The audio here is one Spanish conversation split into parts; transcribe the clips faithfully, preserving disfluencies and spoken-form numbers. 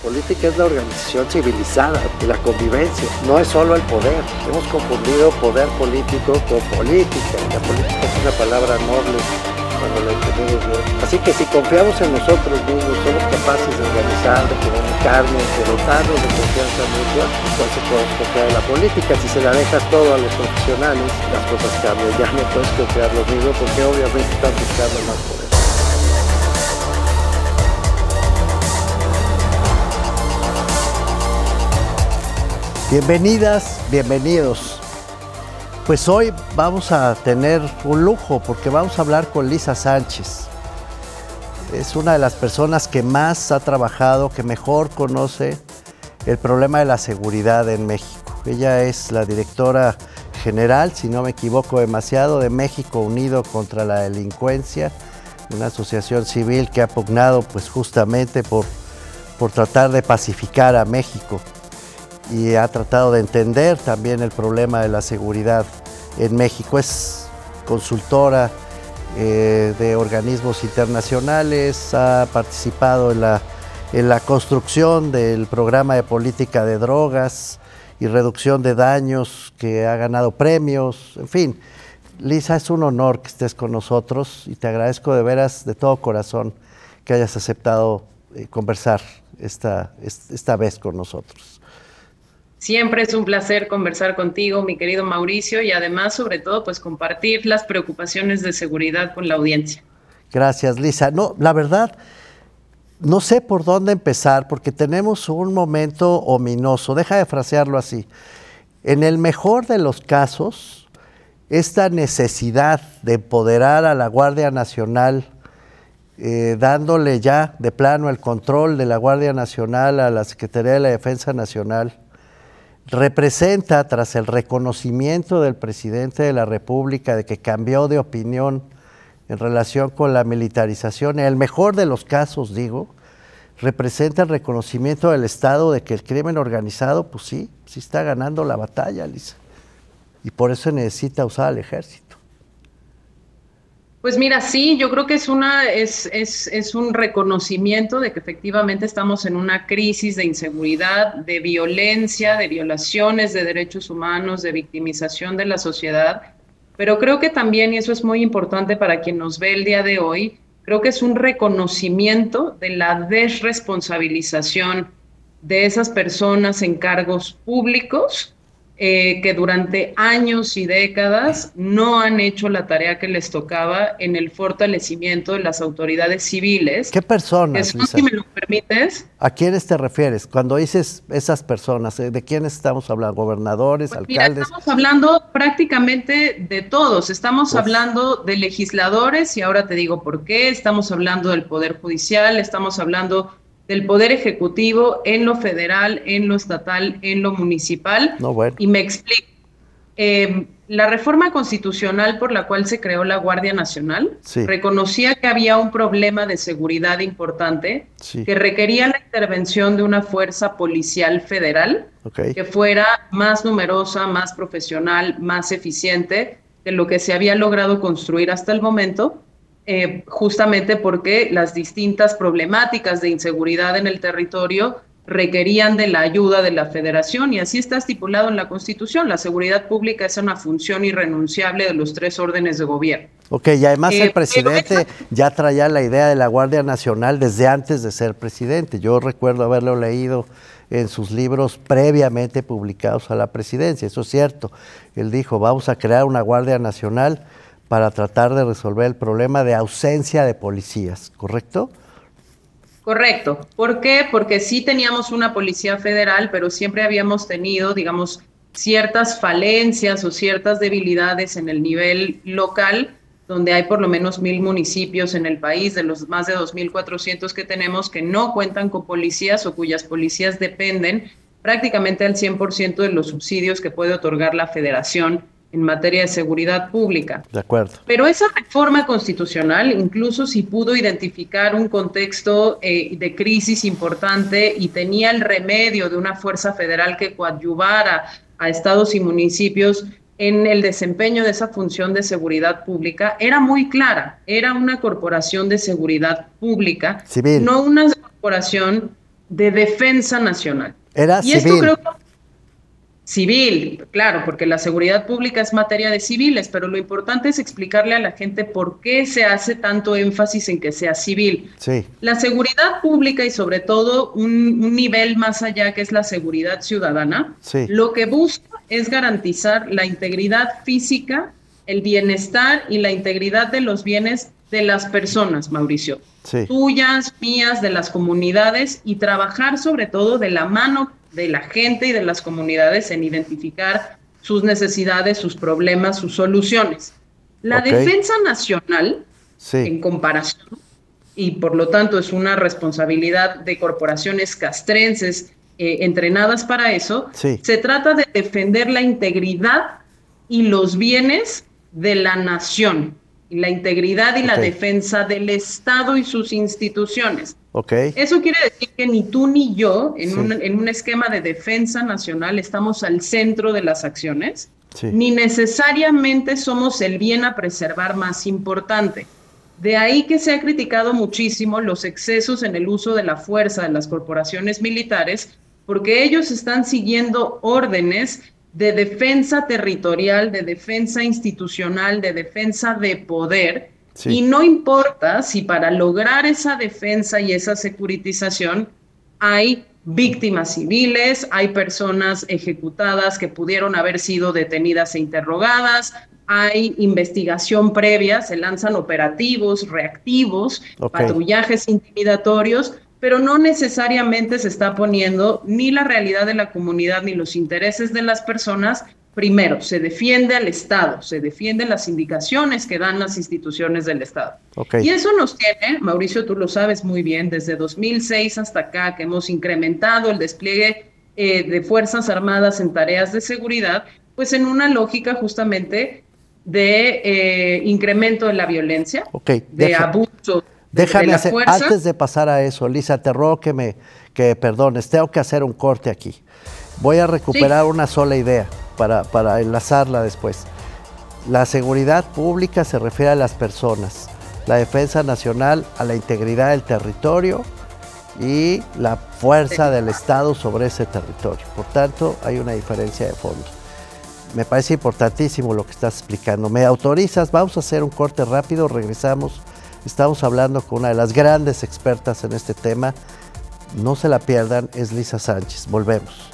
política es la organización civilizada y la convivencia, no es solo el poder. Hemos confundido poder político con política. La política es una palabra noble cuando la entendemos bien. Así que si confiamos en nosotros mismos, somos capaces de organizar, de comunicarnos, de dotarnos de confianza mutua, entonces podemos confiar en la política. Si se la dejas todo a los profesionales, las cosas cambian. Ya no puedes confiar lo mismo porque obviamente están buscando más poder. Bienvenidas, bienvenidos. Pues hoy vamos a tener un lujo porque vamos a hablar con Lisa Sánchez. Es una de las personas que más ha trabajado, que mejor conoce el problema de la seguridad en México. Ella es la directora general, si no me equivoco demasiado, de México Unido contra la Delincuencia, una asociación civil que ha pugnado pues justamente por, por tratar de pacificar a México. Y ha tratado de entender también el problema de la seguridad en México. Es consultora eh, de organismos internacionales, ha participado en la, en la construcción del programa de política de drogas y reducción de daños, que ha ganado premios, en fin. Lisa, es un honor que estés con nosotros y te agradezco de veras, de todo corazón, que hayas aceptado eh, conversar esta, esta vez con nosotros. Siempre es un placer conversar contigo, mi querido Mauricio, y además, sobre todo, pues compartir las preocupaciones de seguridad con la audiencia. Gracias, Lisa. No, la verdad, no sé por dónde empezar, porque tenemos un momento ominoso. Deja de frasearlo así. En el mejor de los casos, esta necesidad de empoderar a la Guardia Nacional, eh, dándole ya de plano el control de la Guardia Nacional a la Secretaría de la Defensa Nacional, representa, tras el reconocimiento del presidente de la República de que cambió de opinión en relación con la militarización, en el mejor de los casos, digo, representa el reconocimiento del Estado de que el crimen organizado, pues sí, sí está ganando la batalla, Lisa, y por eso necesita usar al ejército. Pues mira, sí, yo creo que es, una, es, es, es un reconocimiento de que efectivamente estamos en una crisis de inseguridad, de violencia, de violaciones de derechos humanos, de victimización de la sociedad, pero creo que también, y eso es muy importante para quien nos ve el día de hoy, creo que es un reconocimiento de la desresponsabilización de esas personas en cargos públicos, Eh, que durante años y décadas no han hecho la tarea que les tocaba en el fortalecimiento de las autoridades civiles. ¿Qué personas, Eso, Lisa? si me lo permites. ¿A quiénes te refieres? Cuando dices esas personas, ¿de quiénes estamos hablando? ¿Gobernadores, Pues mira, alcaldes? estamos hablando prácticamente de todos. Estamos Uf. hablando de legisladores, y ahora te digo por qué. Estamos hablando del Poder Judicial, estamos hablando del Poder Ejecutivo en lo federal, en lo estatal, en lo municipal. No, bueno. Y me explico. Eh, la reforma constitucional por la cual se creó la Guardia Nacional sí. reconocía que había un problema de seguridad importante, sí. que requería la intervención de una fuerza policial federal, okay. que fuera más numerosa, más profesional, más eficiente de lo que se había logrado construir hasta el momento. Eh, justamente porque las distintas problemáticas de inseguridad en el territorio requerían de la ayuda de la Federación, y así está estipulado en la Constitución. La seguridad pública es una función irrenunciable de los tres órdenes de gobierno. Ok, y además eh, el presidente esa... ya traía la idea de la Guardia Nacional desde antes de ser presidente. Yo recuerdo haberlo leído en sus libros previamente publicados a la presidencia. Eso es cierto. Él dijo, vamos a crear una Guardia Nacional para tratar de resolver el problema de ausencia de policías, ¿correcto? Correcto. ¿Por qué? Porque sí teníamos una policía federal, pero siempre habíamos tenido, digamos, ciertas falencias o ciertas debilidades en el nivel local, donde hay por lo menos mil municipios en el país, de los más de dos mil cuatrocientos que tenemos, que no cuentan con policías o cuyas policías dependen prácticamente al cien por ciento de los subsidios que puede otorgar la Federación en materia de seguridad pública. De acuerdo. Pero esa reforma constitucional, incluso si pudo identificar un contexto eh, de crisis importante y tenía el remedio de una fuerza federal que coadyuvara a estados y municipios en el desempeño de esa función de seguridad pública, era muy clara. Era una corporación de seguridad pública, civil, no una corporación de defensa nacional. Era y civil. Esto creo que civil, claro, porque la seguridad pública es materia de civiles, pero lo importante es explicarle a la gente por qué se hace tanto énfasis en que sea civil. Sí. La seguridad pública y sobre todo un, un nivel más allá que es la seguridad ciudadana, sí. lo que busca es garantizar la integridad física, el bienestar y la integridad de los bienes de las personas, Mauricio. Sí. Tuyas, mías, de las comunidades, y trabajar sobre todo de la mano de la gente y de las comunidades en identificar sus necesidades, sus problemas, sus soluciones. La okay. defensa nacional, sí. en comparación, y por lo tanto es una responsabilidad de corporaciones castrenses eh, entrenadas para eso, sí. se trata de defender la integridad y los bienes de la nación, y la integridad y okay. la defensa del Estado y sus instituciones. Okay. Eso quiere decir que ni tú ni yo, en, sí. un, en un esquema de defensa nacional, estamos al centro de las acciones, sí. ni necesariamente somos el bien a preservar más importante. De ahí que se ha criticado muchísimo los excesos en el uso de la fuerza de las corporaciones militares, porque ellos están siguiendo órdenes de defensa territorial, de defensa institucional, de defensa de poder, sí. y no importa si para lograr esa defensa y esa securitización hay víctimas civiles, hay personas ejecutadas que pudieron haber sido detenidas e interrogadas, hay investigación previa, se lanzan operativos, reactivos, okay. patrullajes intimidatorios, pero no necesariamente se está poniendo ni la realidad de la comunidad ni los intereses de las personas primero. Se defiende al Estado, se defienden las indicaciones que dan las instituciones del Estado. Okay. Y eso nos tiene, Mauricio, tú lo sabes muy bien, desde dos mil seis hasta acá, que hemos incrementado el despliegue eh, de Fuerzas Armadas en tareas de seguridad, pues en una lógica justamente de eh, incremento de la violencia, okay. de Deja. abuso. Déjame de la hacer, fuerza. Antes de pasar a eso, Lisa, te ruego que me que perdones, tengo que hacer un corte aquí. Voy a recuperar sí. una sola idea para, para enlazarla después. La seguridad pública se refiere a las personas, la defensa nacional a la integridad del territorio y la fuerza sí. del Estado sobre ese territorio. Por tanto, hay una diferencia de fondo. Me parece importantísimo lo que estás explicando. ¿Me autorizas? Vamos a hacer un corte rápido, regresamos. Estamos hablando con una de las grandes expertas en este tema. No se la pierdan, es Lisa Sánchez. Volvemos.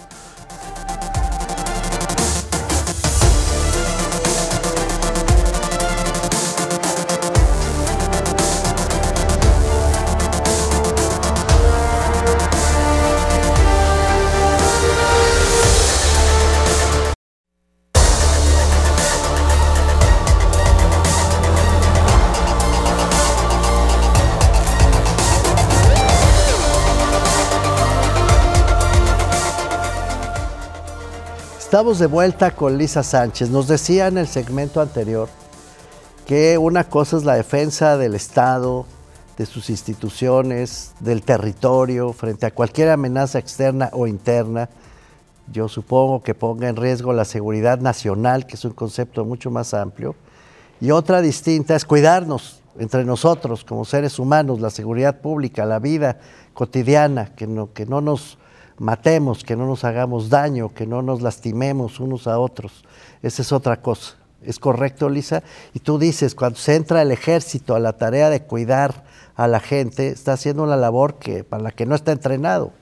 Estamos de vuelta con Lisa Sánchez. Nos decía en el segmento anterior que una cosa es la defensa del Estado, de sus instituciones, del territorio, frente a cualquier amenaza externa o interna. Yo supongo que ponga en riesgo la seguridad nacional, que es un concepto mucho más amplio. Y otra distinta es cuidarnos entre nosotros como seres humanos, la seguridad pública, la vida cotidiana, que no, que no nos matemos, que no nos hagamos daño, que no nos lastimemos unos a otros. Esa es otra cosa. ¿Es correcto, Lisa? Y tú dices, cuando se entra el ejército a la tarea de cuidar a la gente, está haciendo una labor que, para la que no está entrenado.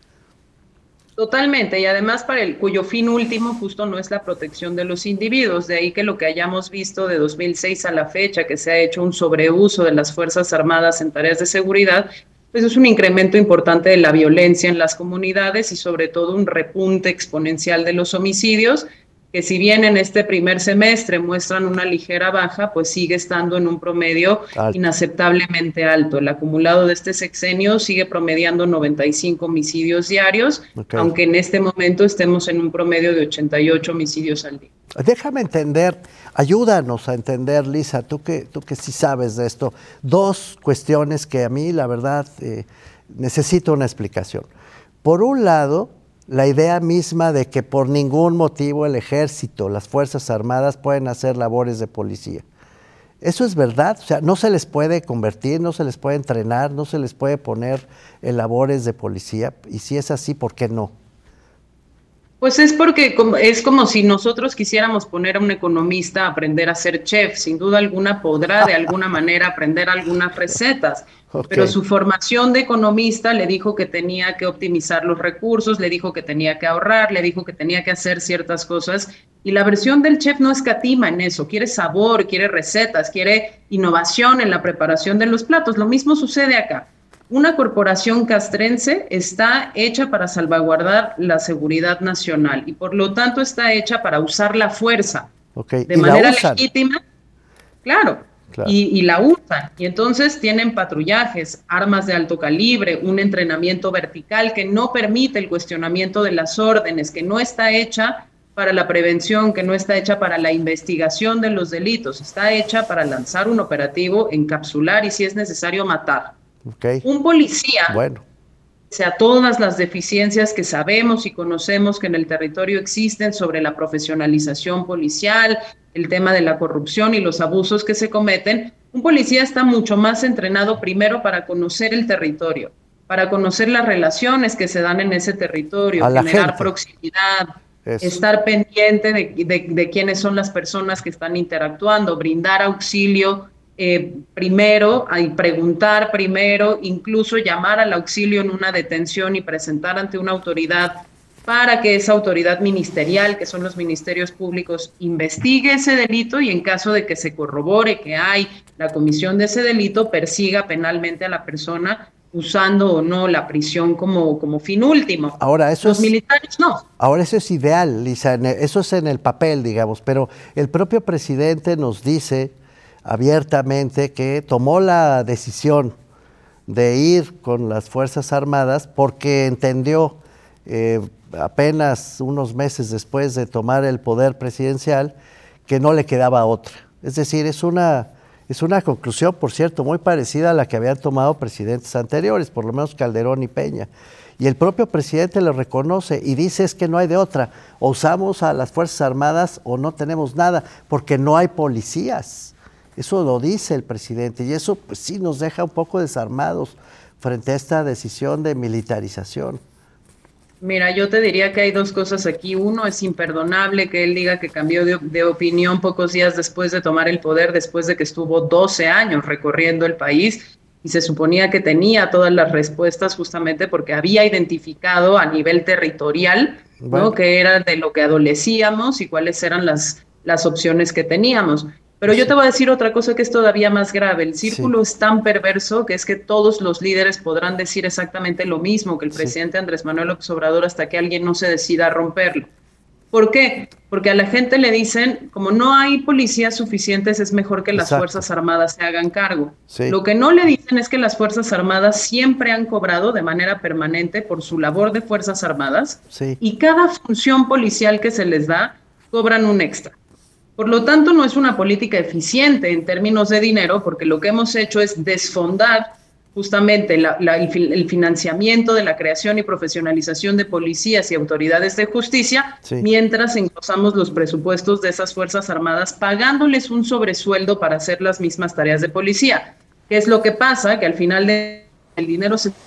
Totalmente, y además para el cuyo fin último justo no es la protección de los individuos, de ahí que lo que hayamos visto de dos mil seis a la fecha, que se ha hecho un sobreuso de las Fuerzas Armadas en tareas de seguridad, pues es un incremento importante de la violencia en las comunidades y sobre todo un repunte exponencial de los homicidios, que si bien en este primer semestre muestran una ligera baja, pues sigue estando en un promedio alto, inaceptablemente alto. El acumulado de este sexenio sigue promediando noventa y cinco homicidios diarios, okay, aunque en este momento estemos en un promedio de ochenta y ocho homicidios al día. Déjame entender, ayúdanos a entender, Lisa, tú que, tú que sí sabes de esto, dos cuestiones que a mí, la verdad, eh, necesito una explicación. Por un lado, la idea misma de que por ningún motivo el ejército, las Fuerzas Armadas pueden hacer labores de policía. ¿Eso es verdad? O sea, ¿no se les puede convertir, no se les puede entrenar, no se les puede poner en labores de policía? Y si es así, ¿por qué no? Pues es porque es como si nosotros quisiéramos poner a un economista a aprender a ser chef. Sin duda alguna podrá de alguna manera aprender algunas recetas, okay. Pero su formación de economista le dijo que tenía que optimizar los recursos, le dijo que tenía que ahorrar, le dijo que tenía que hacer ciertas cosas. Y la versión del chef no escatima en eso, quiere sabor, quiere recetas, quiere innovación en la preparación de los platos. Lo mismo sucede acá. Una corporación castrense está hecha para salvaguardar la seguridad nacional y por lo tanto está hecha para usar la fuerza okay. de manera legítima, claro, claro. Y, y la usan. Y entonces tienen patrullajes, armas de alto calibre, un entrenamiento vertical que no permite el cuestionamiento de las órdenes, que no está hecha para la prevención, que no está hecha para la investigación de los delitos, está hecha para lanzar un operativo, encapsular y si es necesario matar. Okay. Un policía, bueno. o sea, todas las deficiencias que sabemos y conocemos que en el territorio existen sobre la profesionalización policial, el tema de la corrupción y los abusos que se cometen, un policía está mucho más entrenado primero para conocer el territorio, para conocer las relaciones que se dan en ese territorio, a generar gente. proximidad, Eso. Estar pendiente de, de, de quiénes son las personas que están interactuando, brindar auxilio Eh, primero, y preguntar primero, incluso llamar al auxilio en una detención y presentar ante una autoridad para que esa autoridad ministerial, que son los ministerios públicos, investigue ese delito y en caso de que se corrobore que hay la comisión de ese delito, persiga penalmente a la persona usando o no la prisión como, como fin último. Ahora, eso los es, militares no. Ahora eso es ideal, Lisa, eso es en el papel, digamos, pero el propio presidente nos dice abiertamente que tomó la decisión de ir con las Fuerzas Armadas porque entendió eh, apenas unos meses después de tomar el poder presidencial que no le quedaba otra. Es decir, es una, es una conclusión, por cierto, muy parecida a la que habían tomado presidentes anteriores, por lo menos Calderón y Peña. Y el propio presidente lo reconoce y dice es que no hay de otra, o usamos a las Fuerzas Armadas o no tenemos nada, porque no hay policías. Eso lo dice el presidente y eso pues sí nos deja un poco desarmados frente a esta decisión de militarización. Mira, yo te diría que hay dos cosas aquí. Uno, es imperdonable que él diga que cambió de, de opinión pocos días después de tomar el poder, después de que estuvo doce años recorriendo el país y se suponía que tenía todas las respuestas justamente porque había identificado a nivel territorial, bueno. ¿no? que era de lo que adolecíamos y cuáles eran las, las opciones que teníamos. Pero yo te voy a decir otra cosa que es todavía más grave. El círculo sí. es tan perverso que es que todos los líderes podrán decir exactamente lo mismo que el sí. presidente Andrés Manuel López Obrador hasta que alguien no se decida a romperlo. ¿Por qué? Porque a la gente le dicen, como no hay policías suficientes, es mejor que las Exacto. Fuerzas Armadas se hagan cargo. Sí. Lo que no le dicen es que las Fuerzas Armadas siempre han cobrado de manera permanente por su labor de Fuerzas Armadas sí. y cada función policial que se les da, cobran un extra. Por lo tanto, no es una política eficiente en términos de dinero, porque lo que hemos hecho es desfondar justamente la, la, el financiamiento de la creación y profesionalización de policías y autoridades de justicia, sí. mientras engrosamos los presupuestos de esas Fuerzas Armadas, pagándoles un sobresueldo para hacer las mismas tareas de policía. ¿Qué es lo que pasa? Que al final de, el dinero se...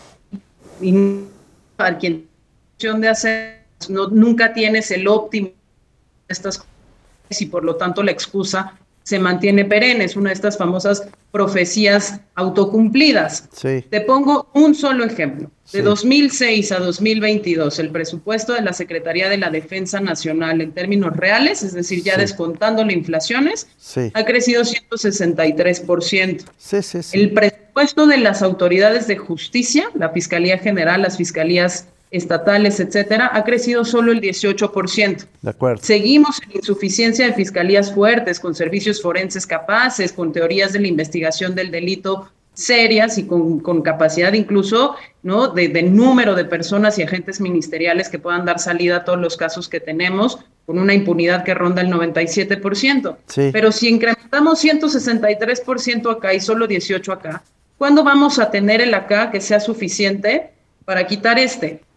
para quien de hacer, no, nunca tienes el óptimo de estas cosas, y por lo tanto la excusa se mantiene perenne, es una de estas famosas profecías autocumplidas. Sí. Te pongo un solo ejemplo. De sí. dos mil seis a dos mil veintidós, el presupuesto de la Secretaría de la Defensa Nacional en términos reales, es decir, ya sí. descontando las inflaciones, sí. ha crecido ciento sesenta y tres por ciento. Sí, sí, sí. El presupuesto de las autoridades de justicia, la Fiscalía General, las fiscalías estatales, etcétera, ha crecido solo el dieciocho por ciento. De acuerdo. Seguimos en insuficiencia de fiscalías fuertes, con servicios forenses capaces, con teorías de la investigación del delito serias y con, con capacidad incluso, ¿no? de, de número de personas y agentes ministeriales que puedan dar salida a todos los casos que tenemos, con una impunidad que ronda el noventa y siete por ciento. Sí. Pero si incrementamos ciento sesenta y tres por ciento acá y solo dieciocho por ciento acá, ¿cuándo vamos a tener el acá que sea suficiente para quitar este?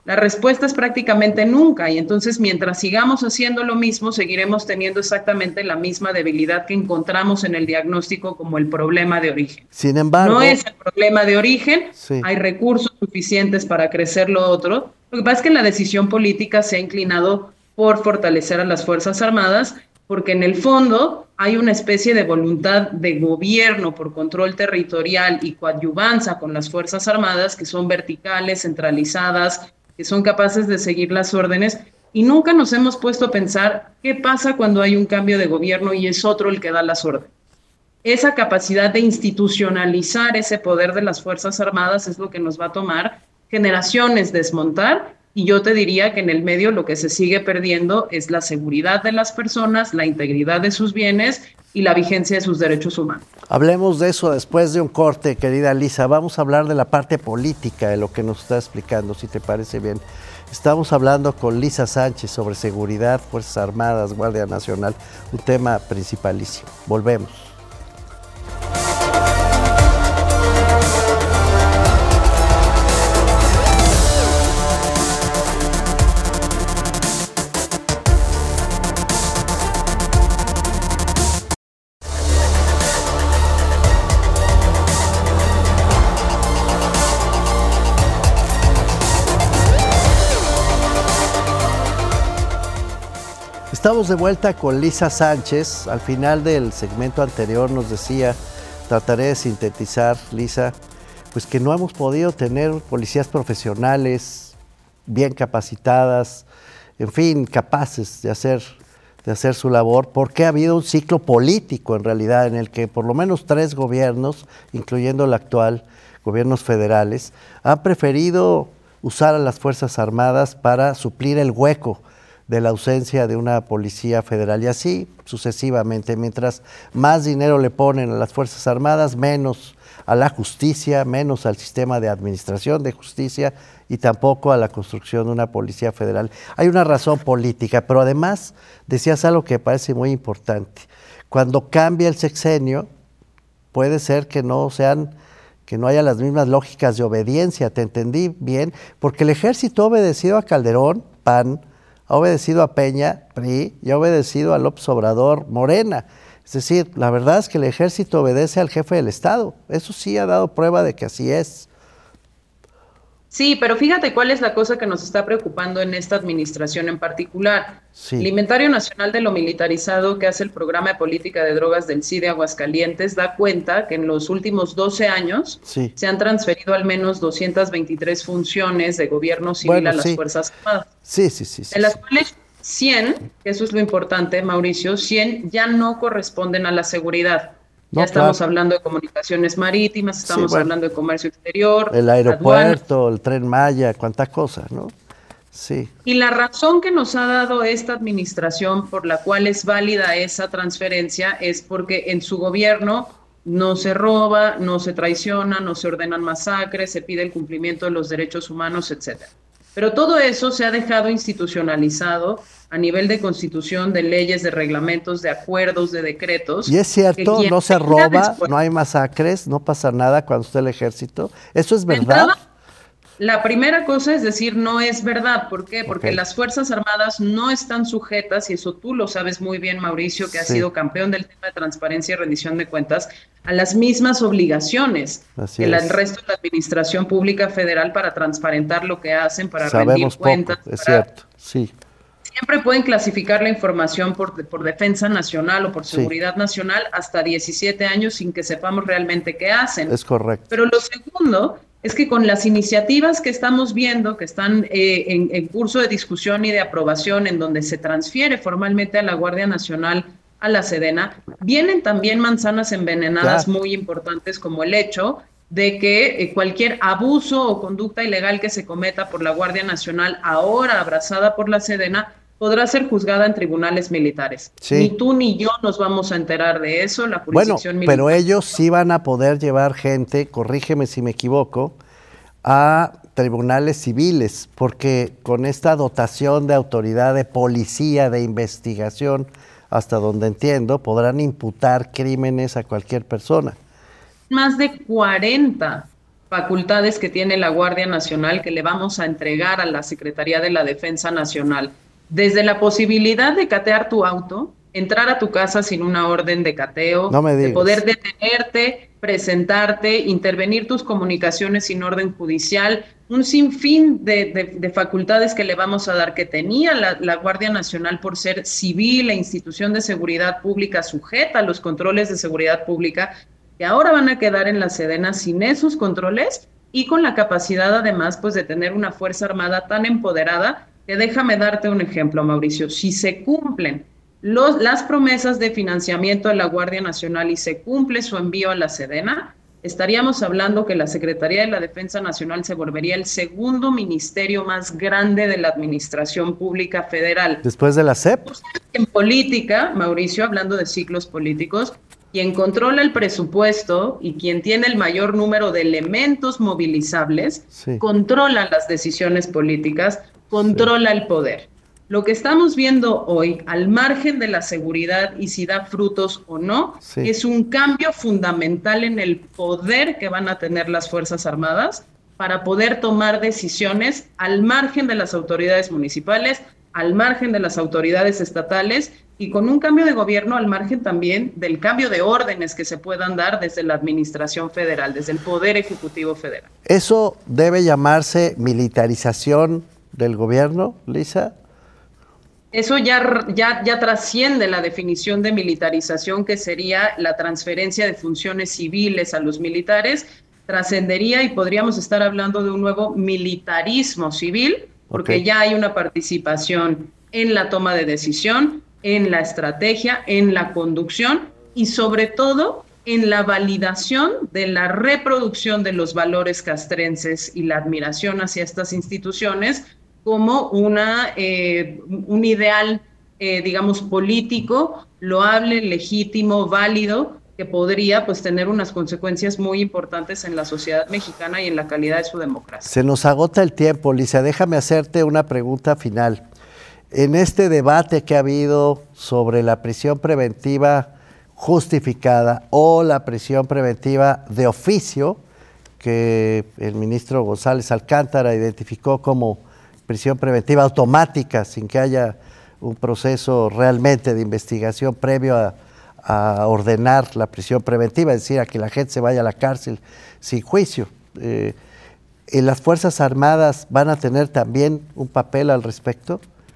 La respuesta es prácticamente nunca, y entonces mientras sigamos haciendo lo mismo, seguiremos teniendo exactamente la misma debilidad que encontramos en el diagnóstico como el problema de origen. Sin embargo, no es el problema de origen, sí. Hay recursos suficientes para crecer lo otro. Lo que pasa es que la decisión política se ha inclinado por fortalecer a las Fuerzas Armadas, porque en el fondo hay una especie de voluntad de gobierno por control territorial y coadyuvanza con las Fuerzas Armadas que son verticales, centralizadas, que son capaces de seguir las órdenes, y nunca nos hemos puesto a pensar qué pasa cuando hay un cambio de gobierno y es otro el que da las órdenes. Esa capacidad de institucionalizar ese poder de las Fuerzas Armadas es lo que nos va a tomar generaciones desmontar, y yo te diría que en el medio lo que se sigue perdiendo es la seguridad de las personas, la integridad de sus bienes y la vigencia de sus derechos humanos. Hablemos de eso después de un corte, querida Lisa. Vamos a hablar de la parte política de lo que nos está explicando, si te parece bien. Estamos hablando con Lisa Sánchez sobre seguridad, Fuerzas Armadas, Guardia Nacional, un tema principalísimo. Volvemos. Estamos de vuelta con Lisa Sánchez. Al final del segmento anterior nos decía, trataré de sintetizar, Lisa, pues que no hemos podido tener policías profesionales, bien capacitadas, en fin, capaces de hacer, de hacer su labor, porque ha habido un ciclo político en realidad en el que por lo menos tres gobiernos, incluyendo el actual, gobiernos federales, han preferido usar a las Fuerzas Armadas para suplir el hueco de la ausencia de una policía federal, y así sucesivamente. Mientras más dinero le ponen a las Fuerzas Armadas, menos a la justicia, menos al sistema de administración de justicia y tampoco a la construcción de una policía federal. Hay una razón política, pero además decías algo que me parece muy importante. Cuando cambia el sexenio, puede ser que no sean, que no haya las mismas lógicas de obediencia, te entendí bien, porque el ejército ha obedecido a Calderón, P A N, ha obedecido a Peña, P R I, y ha obedecido a López Obrador, Morena. Es decir, la verdad es que el ejército obedece al jefe del Estado. Eso sí ha dado prueba de que así es. Sí, pero fíjate cuál es la cosa que nos está preocupando en esta administración en particular. Sí. El Inventario Nacional de lo Militarizado que hace el Programa de Política de Drogas del C I D E Aguascalientes da cuenta que en los últimos doce años sí. se han transferido al menos doscientas veintitrés funciones de gobierno civil bueno, a las sí. Fuerzas Armadas. Sí, sí, sí. sí de las sí. cuales cien, que eso es lo importante, Mauricio, cien ya no corresponden a la seguridad. No, ya estamos claro. hablando de comunicaciones marítimas, estamos sí, bueno, hablando de comercio exterior, el aeropuerto, aduana. El Tren Maya, cuánta cosa, ¿no? Sí. Y la razón que nos ha dado esta administración por la cual es válida esa transferencia es porque en su gobierno no se roba, no se traiciona, no se ordenan masacres, se pide el cumplimiento de los derechos humanos, etcétera. Pero todo eso se ha dejado institucionalizado a nivel de constitución, de leyes, de reglamentos, de acuerdos, de decretos. Y es cierto, no se roba, después, no hay masacres, no pasa nada cuando está el ejército. ¿Eso es verdad? Entrada, la primera cosa es decir, no es verdad. ¿Por qué? Porque okay. las Fuerzas Armadas no están sujetas, y eso tú lo sabes muy bien, Mauricio, que sí. has sido campeón del tema de transparencia y rendición de cuentas, a las mismas obligaciones Así que la, el resto de la Administración Pública Federal para transparentar lo que hacen, para Sabemos rendir cuentas. Poco, es para... cierto, sí. Siempre pueden clasificar la información por, por defensa nacional o por seguridad sí. nacional hasta diecisiete años sin que sepamos realmente qué hacen. Es correcto. Pero lo segundo es que con las iniciativas que estamos viendo, que están eh, en, en curso de discusión y de aprobación, en donde se transfiere formalmente a la Guardia Nacional, a la Sedena, vienen también manzanas envenenadas claro. muy importantes, como el hecho de que eh, cualquier abuso o conducta ilegal que se cometa por la Guardia Nacional, ahora abrazada por la Sedena, podrá ser juzgada en tribunales militares. Sí. Ni tú ni yo nos vamos a enterar de eso, la jurisdicción bueno, militar. Pero ellos sí van a poder llevar gente, corrígeme si me equivoco, a tribunales civiles, porque con esta dotación de autoridad de policía, de investigación, hasta donde entiendo, podrán imputar crímenes a cualquier persona. Más de cuarenta facultades que tiene la Guardia Nacional que le vamos a entregar a la Secretaría de la Defensa Nacional. Desde la posibilidad de catear tu auto, entrar a tu casa sin una orden de cateo, no me digas. De poder detenerte, presentarte, intervenir tus comunicaciones sin orden judicial, un sinfín de, de, de facultades que le vamos a dar que tenía la, la Guardia Nacional por ser civil e institución de seguridad pública sujeta a los controles de seguridad pública, que ahora van a quedar en la Sedena sin esos controles y con la capacidad además pues de tener una Fuerza Armada tan empoderada que déjame darte un ejemplo, Mauricio. Si se cumplen los, las promesas de financiamiento de la Guardia Nacional y se cumple su envío a la Sedena, estaríamos hablando que la Secretaría de la Defensa Nacional se volvería el segundo ministerio más grande de la Administración Pública Federal. Después de la S E P. En política, Mauricio, hablando de ciclos políticos, quien controla el presupuesto y quien tiene el mayor número de elementos movilizables, sí. controla las decisiones políticas, controla sí. el poder. Lo que estamos viendo hoy, al margen de la seguridad y si da frutos o no, sí. es un cambio fundamental en el poder que van a tener las Fuerzas Armadas para poder tomar decisiones al margen de las autoridades municipales, al margen de las autoridades estatales y con un cambio de gobierno al margen también del cambio de órdenes que se puedan dar desde la administración federal, desde el Poder Ejecutivo Federal. ¿Eso debe llamarse militarización del gobierno, Lisa? Eso ya, ya, ya trasciende la definición de militarización, que sería la transferencia de funciones civiles a los militares, trascendería y podríamos estar hablando de un nuevo militarismo civil, porque okay. ya hay una participación en la toma de decisión, en la estrategia, en la conducción y sobre todo en la validación de la reproducción de los valores castrenses y la admiración hacia estas instituciones como una, eh, un ideal, eh, digamos, político, loable, legítimo, válido, que podría pues tener unas consecuencias muy importantes en la sociedad mexicana y en la calidad de su democracia. Se nos agota el tiempo, Lisa. Déjame hacerte una pregunta final. En este debate que ha habido sobre la prisión preventiva justificada o la prisión preventiva de oficio, que el ministro González Alcántara identificó como prisión preventiva automática, sin que haya un proceso realmente de investigación previo a a ordenar la prisión preventiva, es decir, a que la gente se vaya a la cárcel sin juicio. Eh, ¿Las Fuerzas Armadas van a tener también un papel al respecto?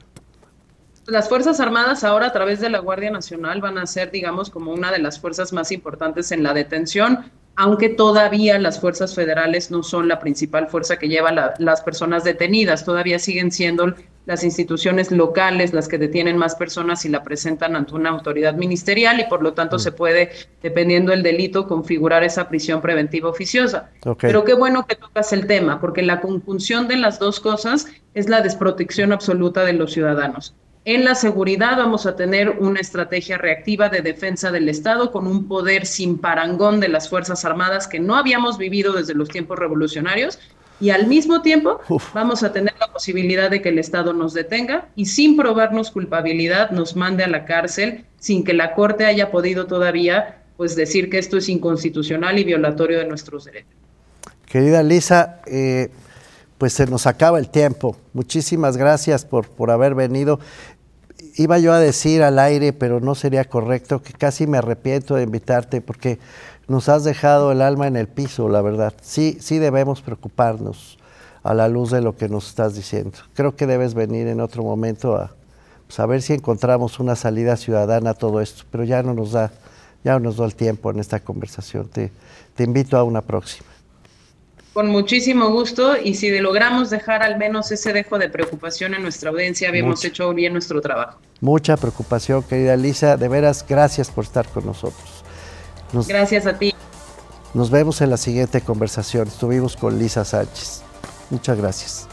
Las Fuerzas Armadas ahora a través de la Guardia Nacional van a ser, digamos, como una de las fuerzas más importantes en la detención, aunque todavía las fuerzas federales no son la principal fuerza que lleva la, las personas detenidas, todavía siguen siendo las instituciones locales las que detienen más personas y la presentan ante una autoridad ministerial y por lo tanto mm. se puede, dependiendo del delito, configurar esa prisión preventiva oficiosa. Okay. Pero qué bueno que tocas el tema, porque la conjunción de las dos cosas es la desprotección absoluta de los ciudadanos. En la seguridad vamos a tener una estrategia reactiva de defensa del Estado con un poder sin parangón de las Fuerzas Armadas que no habíamos vivido desde los tiempos revolucionarios y al mismo tiempo Uf. vamos a tener la posibilidad de que el Estado nos detenga y sin probarnos culpabilidad nos mande a la cárcel sin que la Corte haya podido todavía pues decir que esto es inconstitucional y violatorio de nuestros derechos. Querida Lisa, eh, pues se nos acaba el tiempo. Muchísimas gracias por, por haber venido. Iba yo a decir al aire, pero no sería correcto, que casi me arrepiento de invitarte porque nos has dejado el alma en el piso, la verdad. Sí, sí debemos preocuparnos a la luz de lo que nos estás diciendo. Creo que debes venir en otro momento a, pues, a ver si encontramos una salida ciudadana a todo esto, pero ya no nos da, ya no nos da el tiempo en esta conversación. Te, te invito a una próxima. Con muchísimo gusto, y si logramos dejar al menos ese dejo de preocupación en nuestra audiencia, habíamos Mucha. hecho bien nuestro trabajo. Mucha preocupación, querida Lisa. De veras, gracias por estar con nosotros. Nos, gracias a ti. Nos vemos en la siguiente conversación. Estuvimos con Lisa Sánchez. Muchas gracias.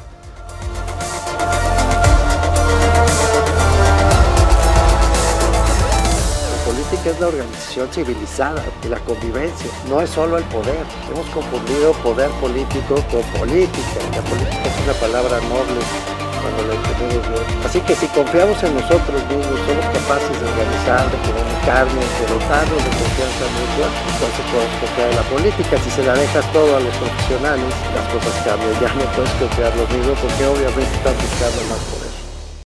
Es la organización civilizada de la convivencia, no es solo el poder. Hemos confundido poder político con política. La política es una palabra noble cuando la entendemos bien. Así que si confiamos en nosotros mismos, somos capaces de organizar, de comunicarnos, de dotarnos de confianza mutua, entonces podemos confiar en la política. Si se la dejas todo a los profesionales, las cosas cambian. Ya no puedes confiar lo mismo porque obviamente están buscando más poder.